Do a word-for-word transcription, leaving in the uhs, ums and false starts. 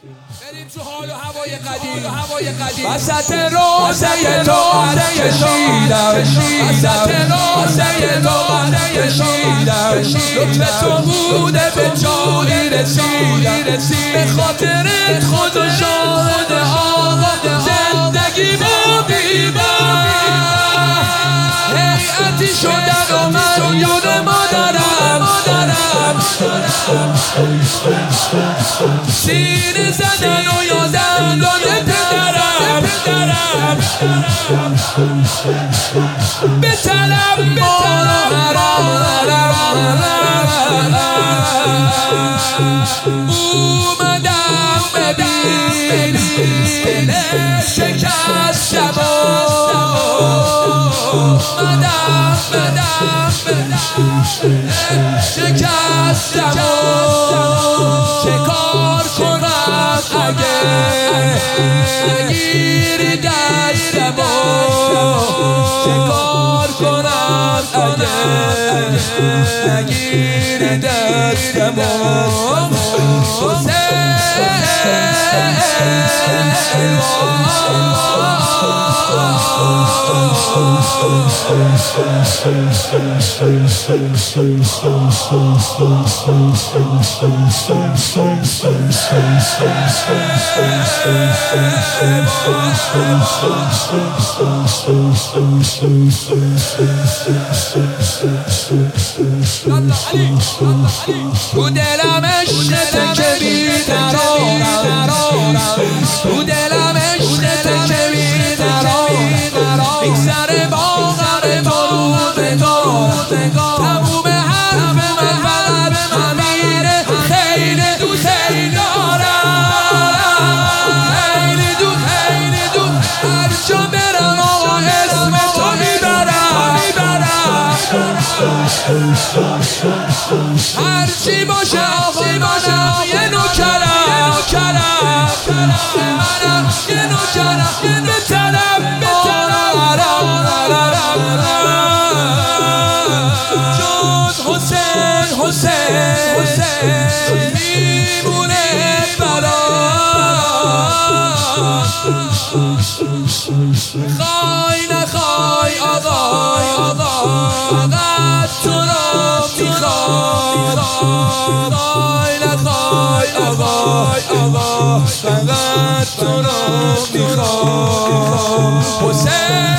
بریم تو حال و هوای قدیم وسط روزه تو قره کشیدم وسط روزه تو قره کشیدم لطف تو بوده به جایی رسیدم به خاطرت خود و شاهد آقا زندگی با بیبم حیعتی شدن و من یاد مادرم سینه زدن و یادم داده پدرم به طلب مارم اومدم ببینی شکستم اومدم بدم شکستم چه کار کنم اگه نگیری دستم چه کار کنم اگه نگیری دستم تو دلم عشقت که بی‌قرارم تو دلم عشقت که بی‌قرارم میگذره باور تو روزگار تموم حرف من فقط همینه خیلی دوست دارم خیلی دوست خیلی دوست هر جا برم آقا اسم تو میبرم هرچی باشه آقا منم یه نوکرم منم یه نوکرم به طرف به جز حسین حسین حسین میمونه برا خواهی نخوای آقای آقا فقط تو رو میخوام خواهی نخوای آقای آقا فقط تو رو میخوام حسین